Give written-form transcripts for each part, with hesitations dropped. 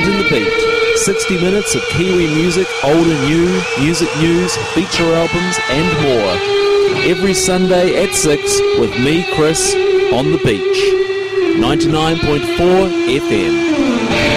Counting the Beat. 60 minutes of Kiwi music, old and new, music news, feature albums and more. Every Sunday at 6 with me, Chris, on the beach. 99.4 FM.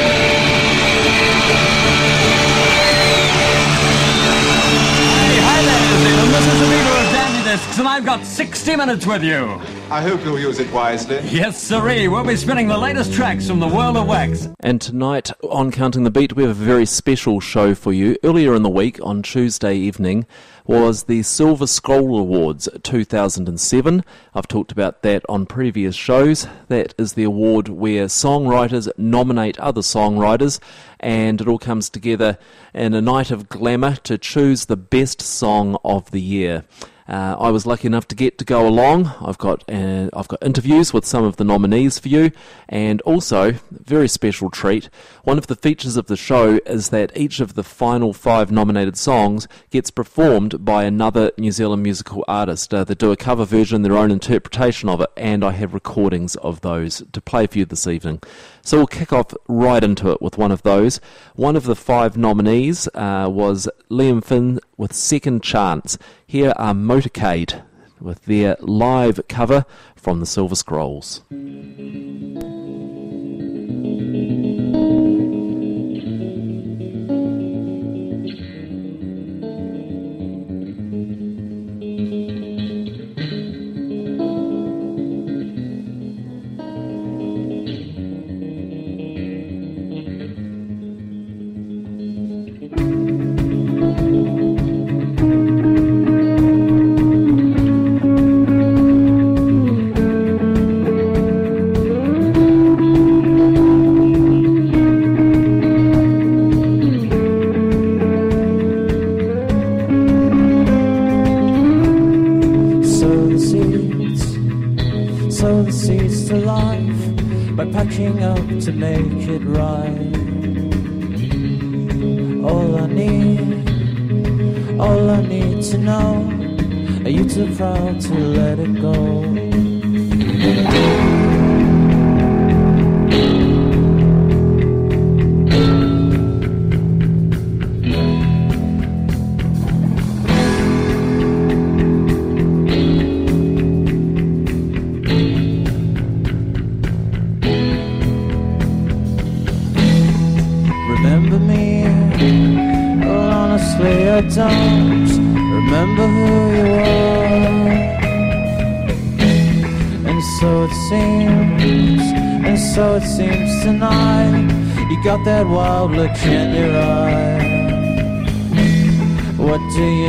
And I've got 60 minutes with you. I hope you'll use it wisely. Yes, sirree. We'll be spinning the latest tracks from the world of wax. And tonight on Counting the Beat, we have a very special show for you. Earlier in the week, on Tuesday evening, was the Silver Scroll Awards 2007. I've talked about that on previous shows. That is the award where songwriters nominate other songwriters, and it all comes together in a night of glamour to choose the best song of the year. I was lucky enough to get to go along. I've got interviews with some of the nominees for you, and also, very special treat, one of the features of the show is that each of the final 5 nominated songs gets performed by another New Zealand musical artist. They do a cover version, their own interpretation of it, and I have recordings of those to play for you this evening. So we'll kick off right into it with one of those. One of the 5 nominees was Liam Finn with Second Chance. Here are Motorcade with their live cover from the Silver Scrolls. Patching up to make it right. All I need to know, are you too proud to let it go? I don't remember who you are, and so it seems tonight you got that wild look in your eye. What do you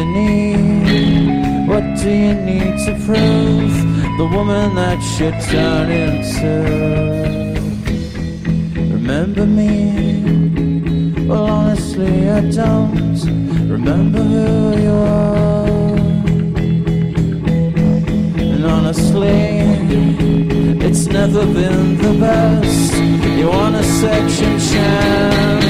need to prove the woman that you turn into? Remember me? Well, honestly I don't remember who you are, and honestly, it's never been the best. You want a section chance.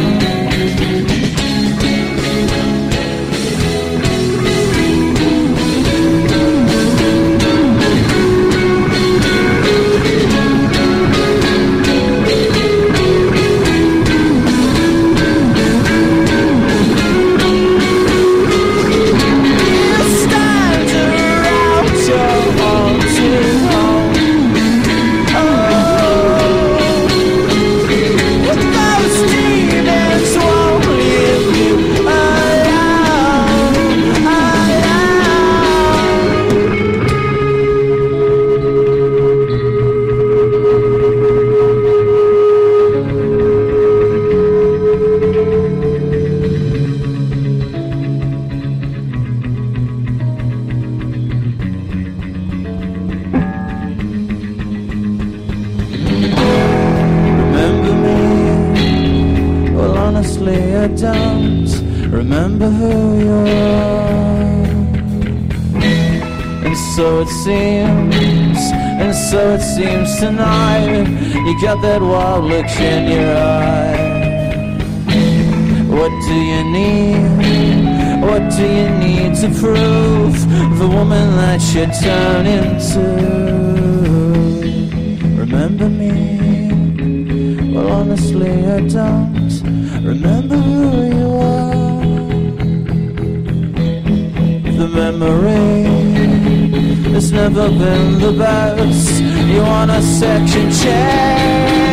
Remember who you are, and so it seems tonight you got that wild look in your eye. What do you need to prove the woman that you turn into? Remember me? Well, honestly I don't Remember who you are. The memory, it's never been the best. You want a section change.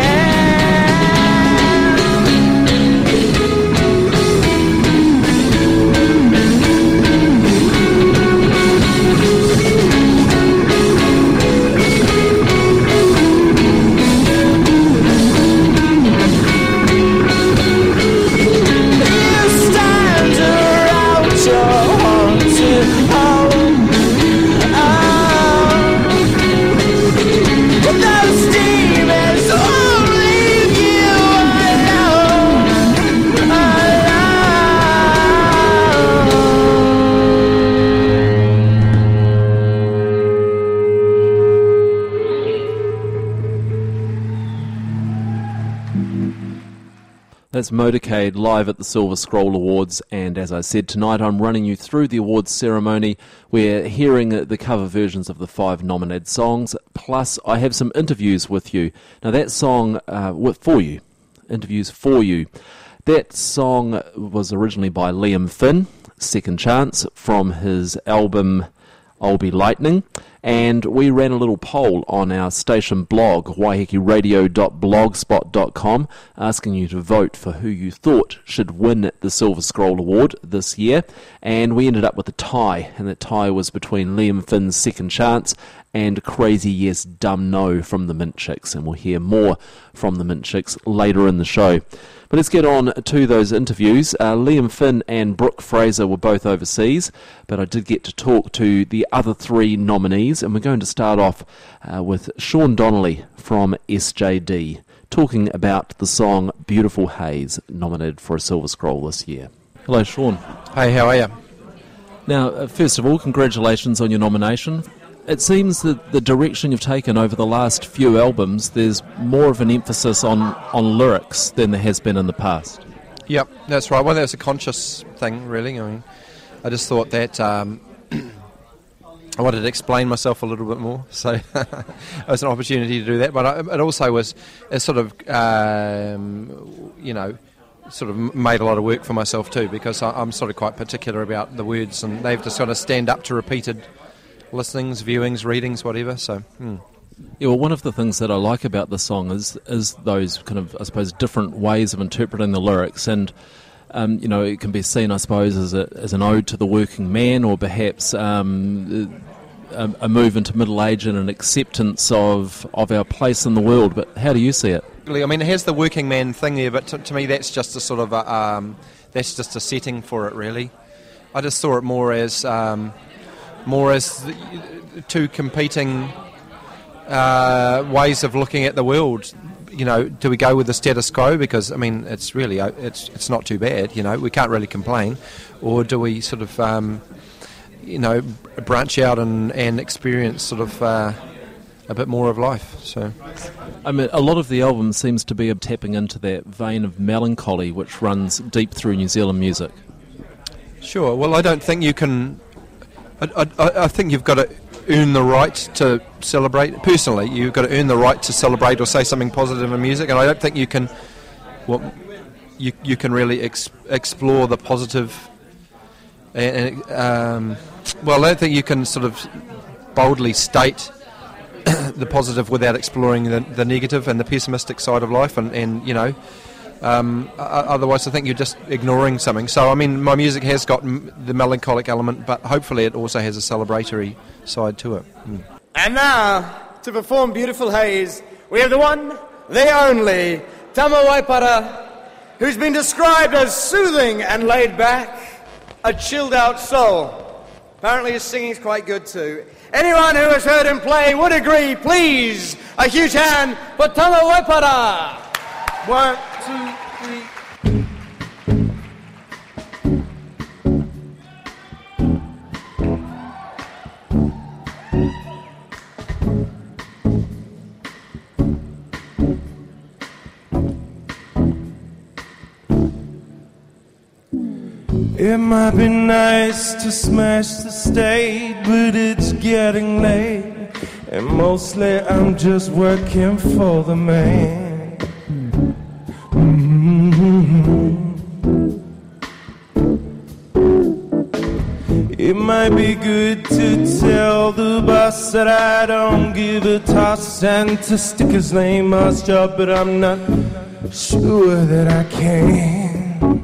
That's Motorcade live at the Silver Scroll Awards, and as I said, tonight I'm running you through the awards ceremony. We're hearing the cover versions of the 5 nominated songs, plus I have some interviews with you. Now that song, for you, interviews for you. That song was originally by Liam Finn, Second Chance, from his album I'll Be Lightning, and we ran a little poll on our station blog, waihekiradio.blogspot.com, asking you to vote for who you thought should win the Silver Scroll Award this year, and we ended up with a tie, and that tie was between Liam Finn's Second Chance and Crazy Yes Dumb No from the Mint Chicks, and we'll hear more from the Mint Chicks later in the show. But let's get on to those interviews. Liam Finn and Brooke Fraser were both overseas, but I did get to talk to the other 3 nominees, and we're going to start off with Sean Donnelly from SJD, talking about the song Beautiful Haze, nominated for a Silver Scroll this year. Hello, Sean. Hey, how are you? Now, first of all, congratulations on your nomination. It seems that the direction you've taken over the last few albums, there's more of an emphasis on lyrics than there has been in the past. Yep, that's right. Well, that was a conscious thing, really. I mean, I just thought that I wanted to explain myself a little bit more, so it was an opportunity to do that. But it also was a sort of, sort of made a lot of work for myself too, because I'm sort of quite particular about the words, and they've just got to stand up to repeated listenings, viewings, readings, whatever. So, Yeah, well, one of the things that I like about the song is those kind of, I suppose, different ways of interpreting the lyrics, and it can be seen, I suppose, as an ode to the working man, or perhaps a move into middle age and an acceptance of our place in the world. But how do you see it? I mean, it has the working man thing there, but to me, that's just a sort of that's just a setting for it, really. I just saw it more as two competing ways of looking at the world. Do we go with the status quo, because I mean it's really it's not too bad, we can't really complain, or do we sort of branch out and experience sort of a bit more of life? So I mean, a lot of the album seems to be tapping into that vein of melancholy which runs deep through New Zealand music. Sure. Well, I don't think you can. I think you've got to earn the right to celebrate. Personally, you've got to earn the right to celebrate or say something positive in music, and I don't think you can. Well, you can really explore the positive. I don't think you can sort of boldly state the positive without exploring the negative and the pessimistic side of life, and otherwise I think you're just ignoring something. So I mean, my music has got the melancholic element, but hopefully it also has a celebratory side to it. And now, to perform Beautiful Haze, we have the one, the only, Tama Waipara, who's been described as soothing and laid back, a chilled out soul. Apparently his singing's quite good too. Anyone who has heard him play would agree. Please, a huge hand for Tama Waipara. 1, 2, 3. It might be nice to smash the state, but it's getting late, and mostly I'm just working for the man. Mm-hmm. be good to tell the boss that I don't give a toss and to stick his name on his job, but I'm not sure that I can.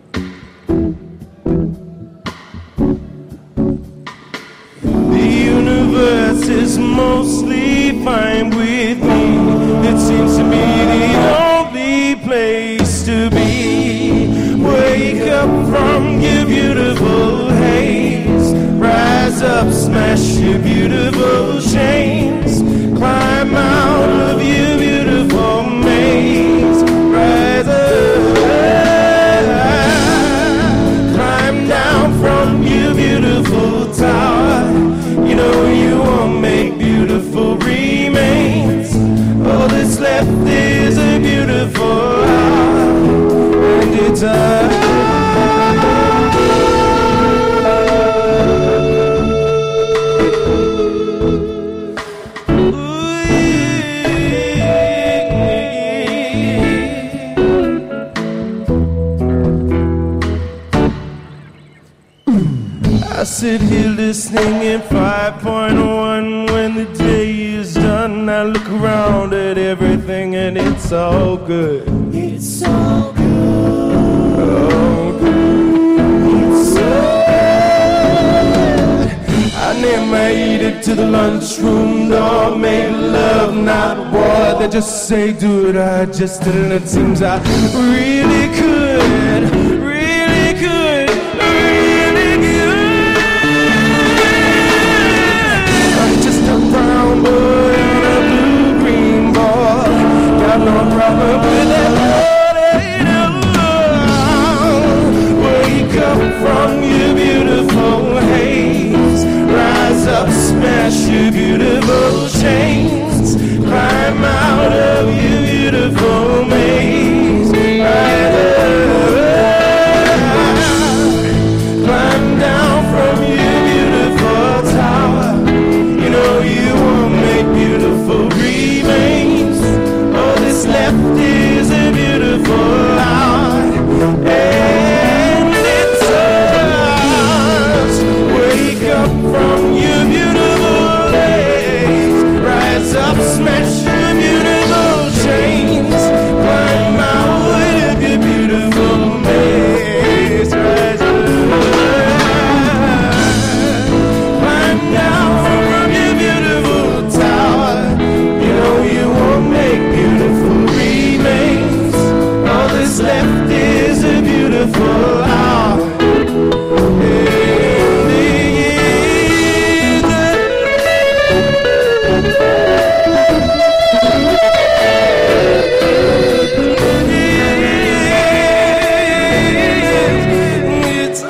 The universe is mostly fine with me. It seems to me the only place to be. Wake up from your beautiful haze. Rise up, smash your beautiful chains. Climb out of your beautiful maze. Rise up, climb down from your beautiful tower. You know you won't make beautiful remains. All that's left is a beautiful hour, and it's I sit here listening in 5.1 when the day is done. I look around at everything and it's all good. It's all good. Oh, good. It's so good. I named my eater to the lunchroom door. Made love, not war. They just say do it, I just did it. It seems I really could. Really could. Brown boy on a blue-green ball. Got no problem with that. Wake up from your beautiful haze. Rise up, smash your beautiful chains. Climb out of your beautiful maze. Rise up, climb down from your beautiful tower. You won't make beautiful remains. All that's left is a beautiful hour, and it's us. Wake up from your beautiful days. Rise up, smash your beautiful chains. Climb out of your beautiful maze. Rise up, climb down from your beautiful tower. You know you won't make beautiful remains. All that's left is a beautiful hour. It's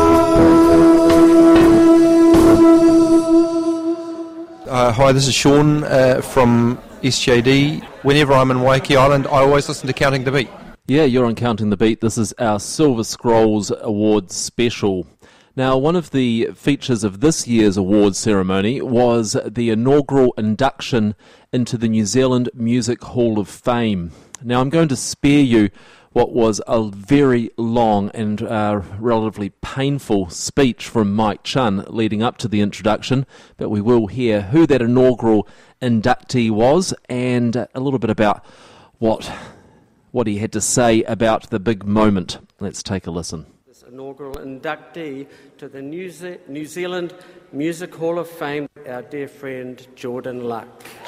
Hi, this is Sean from SJD. Whenever I'm in Waiheke Island, I always listen to Counting the Beat. Yeah, you're on Counting the Beat. This is our Silver Scrolls Awards special. Now, one of the features of this year's awards ceremony was the inaugural induction into the New Zealand Music Hall of Fame. Now, I'm going to spare you what was a very long and relatively painful speech from Mike Chun leading up to the introduction, but we will hear who that inaugural inductee was and a little bit about what he had to say about the big moment. Let's take a listen. This inaugural inductee to the New Zealand Music Hall of Fame, our dear friend Jordan Luck.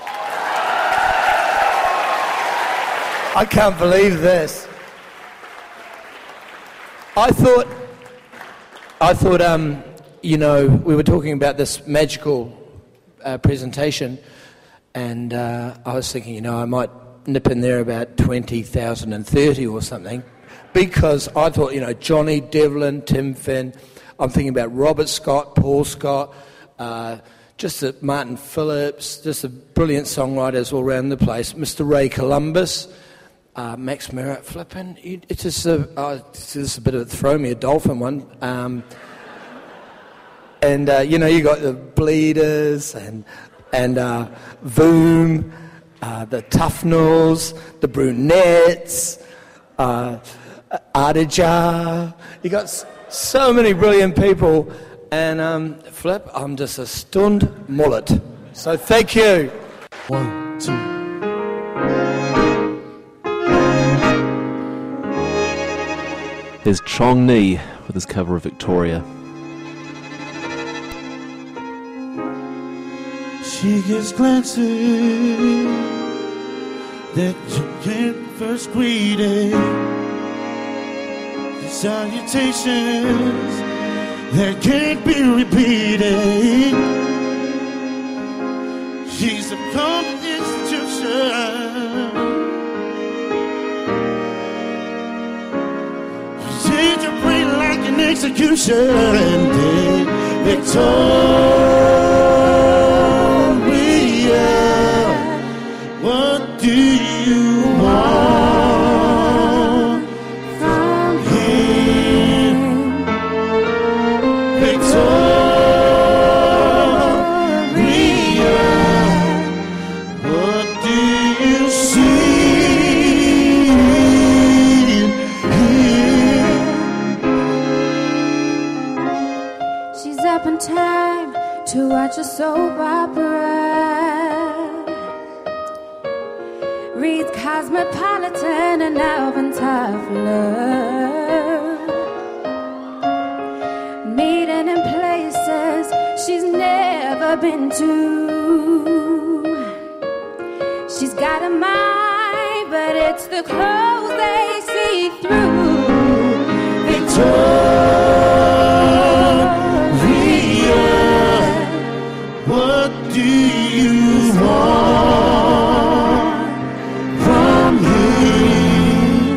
I can't believe this. I thought, we were talking about this magical presentation, and I was thinking, I might nip in there about 2030 or something, because I thought, Johnny Devlin, Tim Finn, I'm thinking about Robert Scott, Paul Scott, Martin Phillips, just the brilliant songwriters all around the place, Mr. Ray Columbus, Max Merritt, flipping. It's just a bit of a throw me a dolphin one. And you got the Bleeders and Voom, the Tufnells, the Brunettes, Ardija. You got so many brilliant people And Flip, I'm just a stunned mullet. So thank you. 1, 2. There's Chong Ni with his cover of Victoria. She gives glances that you can't first greet. Salutations that can't be repeated. She's a common institution. Change your brain like an execution day. Victoria, what do you want from him? Victoria, what do you see in him? She's up in time to watch a soap opera. Reads Cosmopolitan and Alvin Toffler. Meeting in places she's never been to. She's got a mind, but it's the clothes they see through. Victoria, what do you want from him?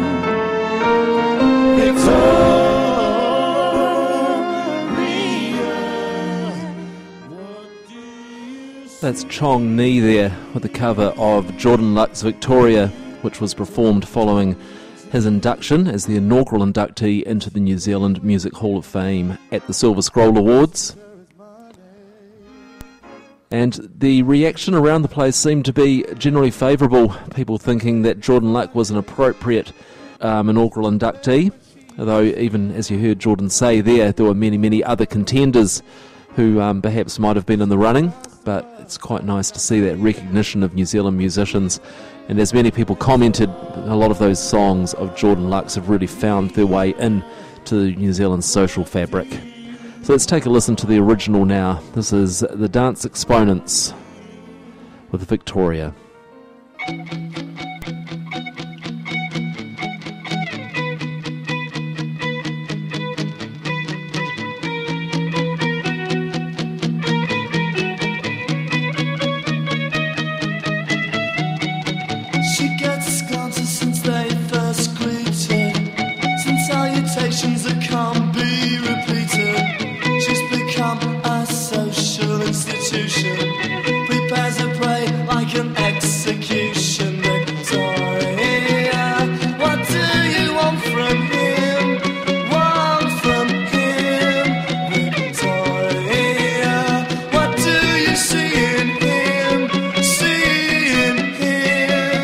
Victoria, what do you see? That's Chong Ni there with the cover of Jordan Luck's Victoria, which was performed following his induction as the inaugural inductee into the New Zealand Music Hall of Fame at the Silver Scroll Awards. And the reaction around the place seemed to be generally favourable, people thinking that Jordan Luck was an appropriate inaugural inductee, although even as you heard Jordan say there were many, many other contenders who perhaps might have been in the running, but it's quite nice to see that recognition of New Zealand musicians. And as many people commented, a lot of those songs of Jordan Luck's have really found their way into New Zealand's social fabric. So let's take a listen to the original now. This is the Dance Exponents with Victoria. She gets glances since they first greeted, some salutations that can't be repeated. She's become a social institution, prepares a prey like an execution. Victoria, what do you want from him? Want from him? Victoria, what do you see in him? See in him?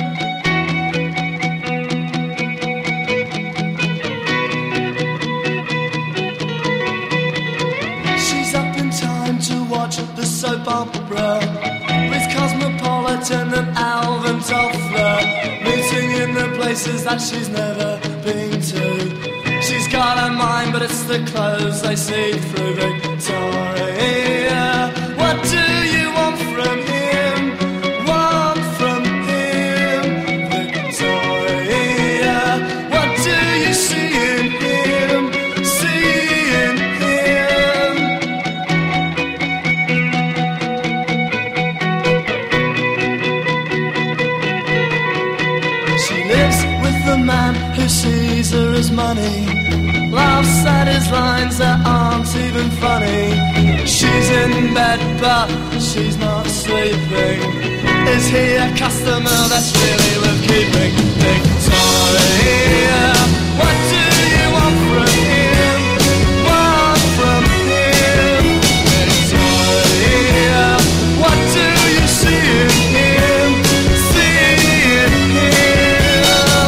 She's up in time to watch the soap opera with Cosmopolitan and Alvin Toffler, meeting in the places that she's never been to. She's got a mind, but it's the clothes they see through. Victoria, what do you want from him? Want from him? Victoria, what do you see in him? See in him? She lives with the man who sees her as money, laughs at his lines that aren't even funny. She's in bed but she's not sleeping. Is he a customer that's really worth keeping? Victoria, what do you want from him? Want from him? Victoria, what do you see in him? See in him?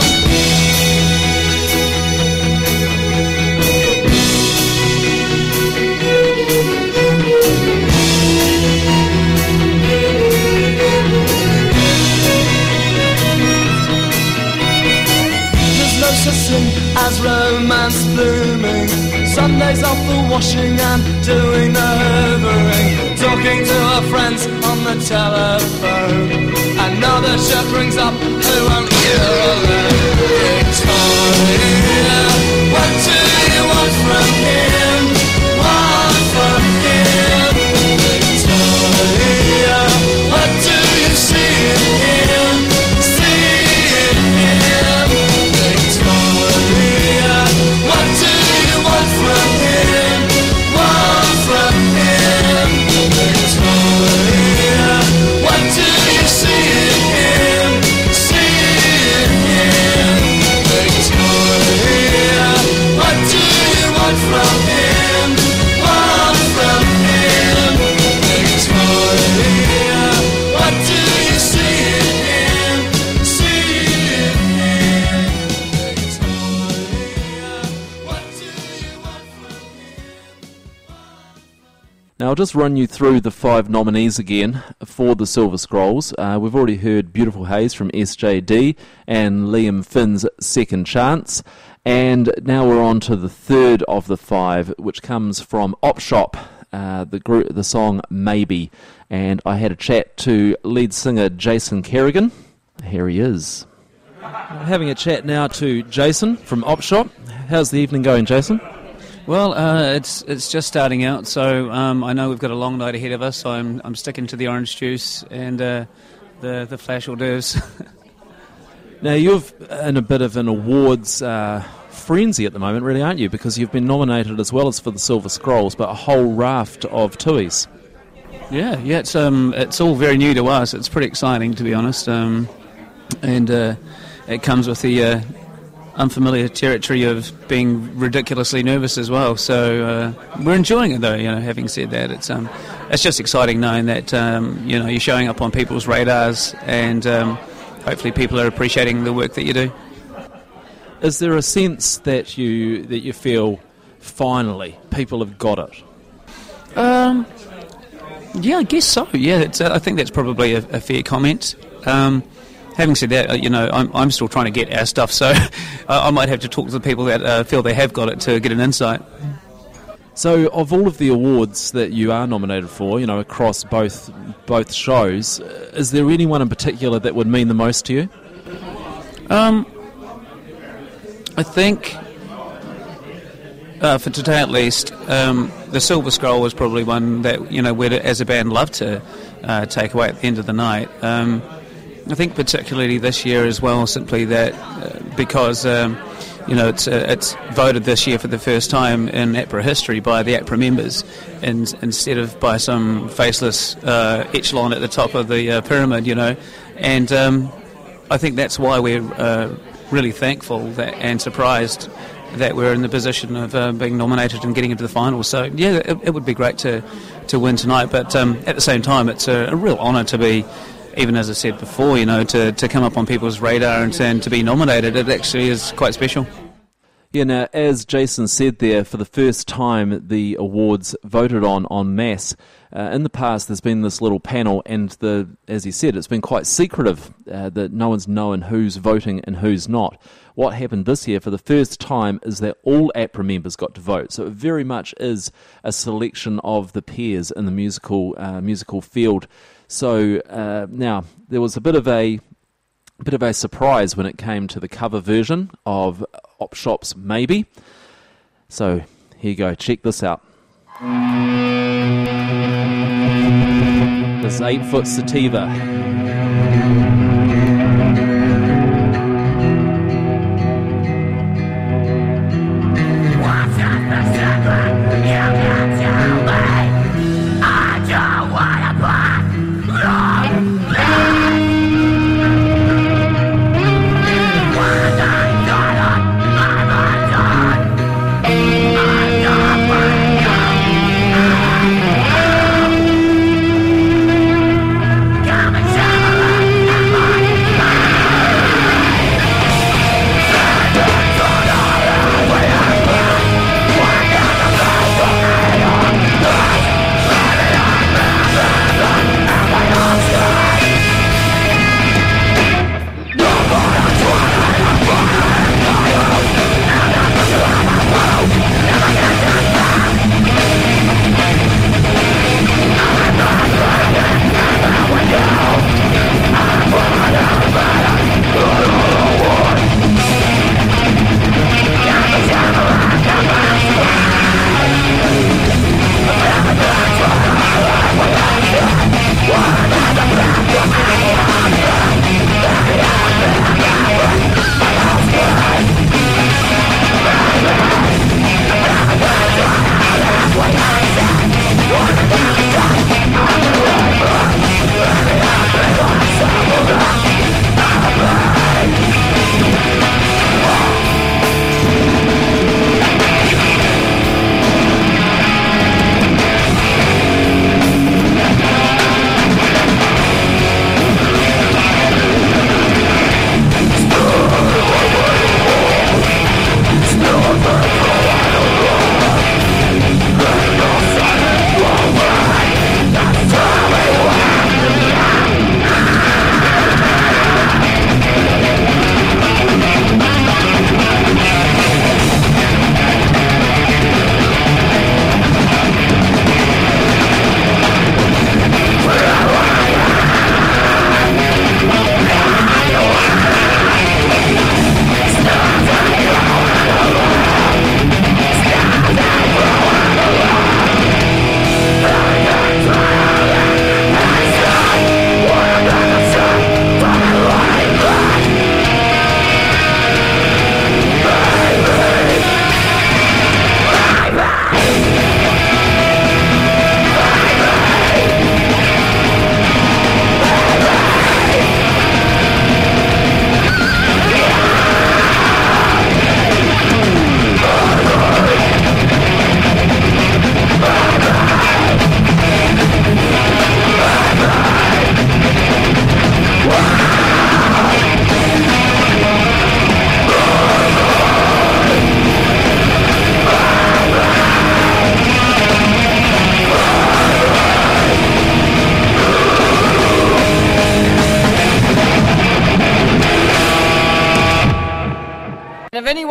has romance blooming. Sundays off the washing and doing the hoovering. Talking to her friends on the telephone. Another shirt rings up, who won't hear alone? Victoria, what do you want from him? What from him? Victoria, what do you see in him? See in him? Victoria, what do you want from him? Want from him? Victoria, what do you see in him? See in him? Victoria, what do you want from him? Want from him? Victoria, what do you see in him? See in him? Victoria, what do you want from him? Now, I'll just run you through the 5 nominees again for the Silver Scrolls. We've already heard Beautiful Haze from SJD and Liam Finn's Second Chance. And now we're on to the third of the 5, which comes from Opshop, the song Maybe. And I had a chat to lead singer Jason Kerrigan. Here he is. Having a chat now to Jason from Opshop. How's the evening going, Jason? Well, it's just starting out, so I know we've got a long night ahead of us. So I'm sticking to the orange juice and the flash hors d'oeuvres. Now, you're in a bit of an awards frenzy at the moment, really, aren't you? Because you've been nominated as well as for the Silver Scrolls, but a whole raft of tuis. Yeah, it's all very new to us. It's pretty exciting, to be honest, and it comes with the unfamiliar territory of being ridiculously nervous as well. So we're enjoying it, though. Having said that, it's just exciting knowing that you're showing up on people's radars, and hopefully people are appreciating the work that you do. Is there a sense that you feel finally people have got it? Yeah, I guess so. Yeah, I think that's probably a fair comment. Having said that, I'm still trying to get our stuff, so I might have to talk to the people that feel they have got it to get an insight. So, of all of the awards that you are nominated for, across both shows, is there anyone in particular that would mean the most to you? I think, for today at least, the Silver Scroll was probably one that we'd as a band love to take away at the end of the night. I think particularly this year as well, simply that because it's voted this year for the first time in APRA history by the APRA members, and instead of by some faceless echelon at the top of the pyramid, and I think that's why we're really thankful and surprised that we're in the position of being nominated and getting into the finals. So yeah, it would be great to win tonight, but at the same time, it's a real honour to be, even as I said before, to come up on people's radar and to be nominated. It actually is quite special. Yeah, now, as Jason said there, for the first time the awards voted on en masse. In the past there's been this little panel, and as he said, it's been quite secretive, that no one's known who's voting and who's not. What happened this year for the first time is that all APRA members got to vote, so it very much is a selection of the peers in the musical field. So now there was a bit of a surprise when it came to the cover version of Opshop's Maybe. So here you go, check this out. This 8-foot sativa.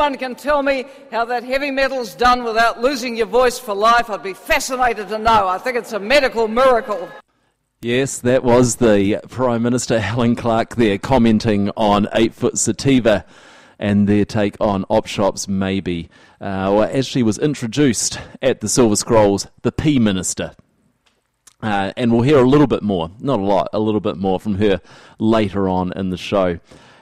anyone can tell me how that heavy metal's done without losing your voice for life, I'd be fascinated to know. I think it's a medical miracle. Yes, that was the Prime Minister, Helen Clark, there commenting on 8 Foot Sativa and their take on op shops, maybe. As she was introduced at the Silver Scrolls, the P Minister. And we'll hear a little bit more, not a lot, a little bit more from her later on in the show.